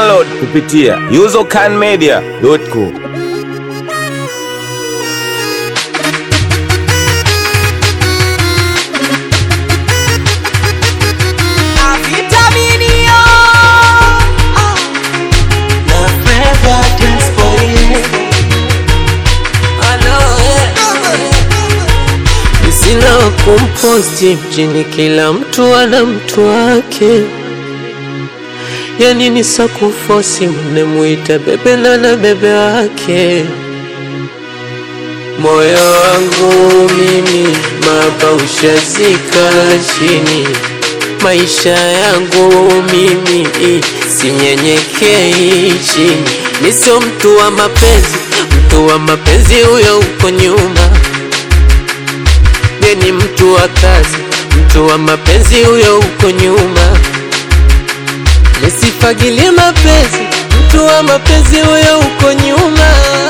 Download kupitia usercanmedia.com. Sina kumposti mjini, kila mtu ana mtu wake. Yani nisa kufosi mnemuita bebe na bebe wake. Moyo wangu mimi mapaushazika chini. Maisha yangu mimi sinyenyekei chini. Nisio mtu wa mapenzi huyo uko nyuma. Ni mtu wa kazi, mtu wa mapenzi huyo uko nyuma. Nisifagilie mapenzi, mtu wa mapenzi huyo uko nyuma.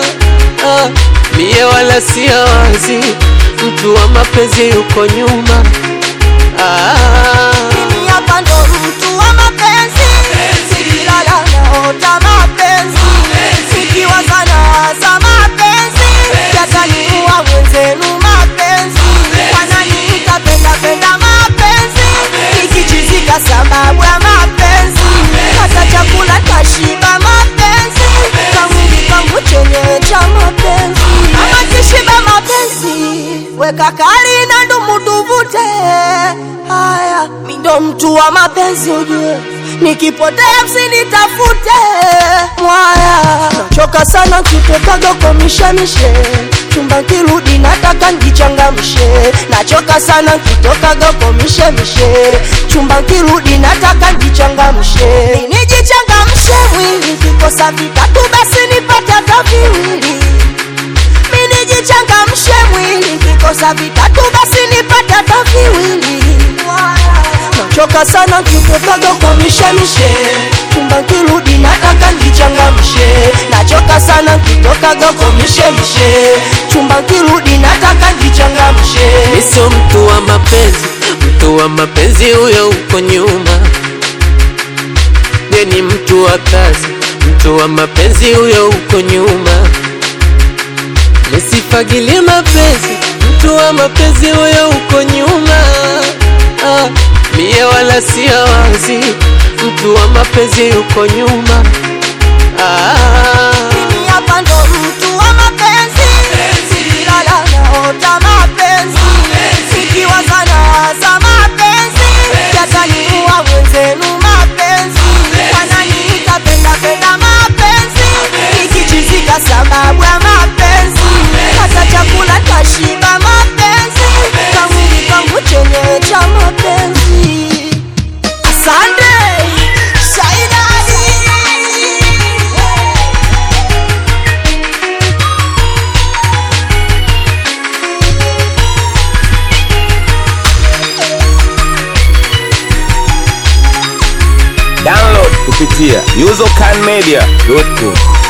Mie wala siya wazi, mtu wa mapenzi uko nyuma. Mimi hapa ndo mtu wa mapenzi, sikilala naota mapenzi, sikiwaza nawaza mapenzi, yataniua mwenzenu mapenzi. Wananiita penda mapenzi, nikichizika sababu ya mapenzi. Hata chakula tashiba mapenzi, kamwili kangu chenyewe cha mapenzi. Ama kishiba mapenzi, weka kali na ndumu tuvute. Haya, mi ndo mtu wa mapenzi ujue, nikipotea msinitafute. Mwaya, nachoka sana kitokaga kwa mishemishe, chumba kirudi nataka njichangamshe. Nachoka sana kitokaga kwa mishemishe, chumba kirudi nataka njichangamshe. Nijichangamshe mwili, kikosa vitatu basi nipate hata viwili. Nijichangamshe mwili, kikosa vitatu basi nipate hata viwili. Nachoka sana kitokaga kwa mishemishe, chumba kirudi nataka njichangamshe. Nachoka sana kitokaga kwa mishemishe, chumba kirudi nataka njichangamshe. Nisio mtu wa mapenzi, mtu wa mapenzi huyo uko nyuma. Ni mtu wa kazi, mtu wa mapenzi huyo uko nyuma. Nisifagilie mapenzi, mtu wa mapenzi huyo uko nyuma. Mie wala siya wazi, mtu wa mapenzi uko nyuma. Mimi hapa ndo mtu wa mapenzi, sikilala naota mapenzi, sikiwaza nawaza mapenzi, yataniua mwenzenu mapenzi. Wananiita penda mapenzi, nikichizika sababu ya mapenzi. Hata chakula tashiba mapenzi, kamwili kangu chenyewe cha mapenzi. Asante Saidadi. Download kupitia usercanmedia.com.